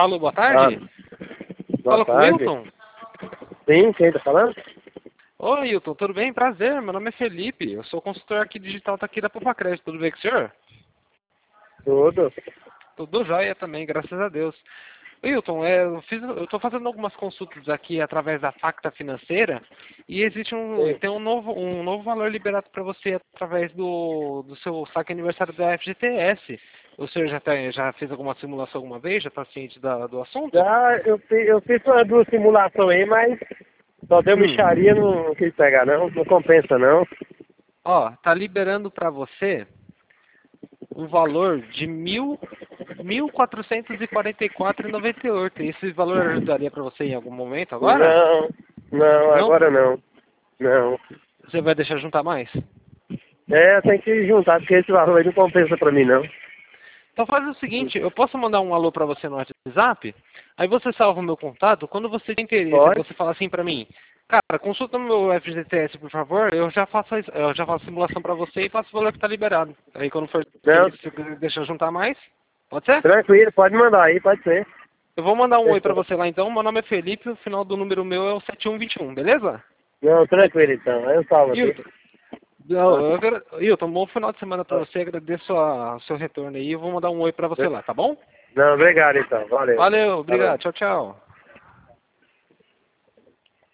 Alô, boa Ah, tarde. boa Fala com o tarde. Wilton? Sim, quem tá falando? Oi, Wilton, tudo bem? Prazer, meu nome é Felipe. Eu sou consultor aqui digital tá aqui da Popacred. Tudo bem com o senhor? Tudo. Tudo jóia também, graças a Deus. Wilton, eu estou fazendo algumas consultas aqui através da Facta Financeira e Sim. tem um novo valor liberado para você através do seu saque aniversário da FGTS. O senhor já fez alguma simulação alguma vez? Já está ciente do assunto? Já eu fiz umas duas simulações aí, mas só deu Hum. mixaria, não quis pegar não, não compensa não. Ó, tá liberando para você um valor de 1.444,98. Esse valor ajudaria para você em algum momento agora? Não, não, Não? agora não. Não. Você vai deixar juntar mais? É, tem que juntar, porque esse valor aí não compensa pra mim não. Então faz o seguinte, eu posso mandar um alô para você no WhatsApp? Aí você salva o meu contato. Quando você tem interesse, Pode? você fala assim para mim, cara, consulta no meu FGTS, por favor. Eu já faço a simulação para você e faço o valor que está liberado. Aí quando for Não, interesse, se você quiser deixar juntar mais, pode ser? tranquilo, pode mandar aí, pode ser. Eu vou mandar um oi pra Fechou. você lá então. Meu nome é Felipe, o final do número meu é o 7121, beleza? Não, tranquilo então, aí eu salvo aqui. Hilton, Ah, Hilton, bom final de semana pra ah. você. Agradeço o seu retorno aí. Eu vou mandar um oi pra você lá, tá bom? Não, obrigado então, valeu. Valeu, Falou. obrigado. Tchau, tchau.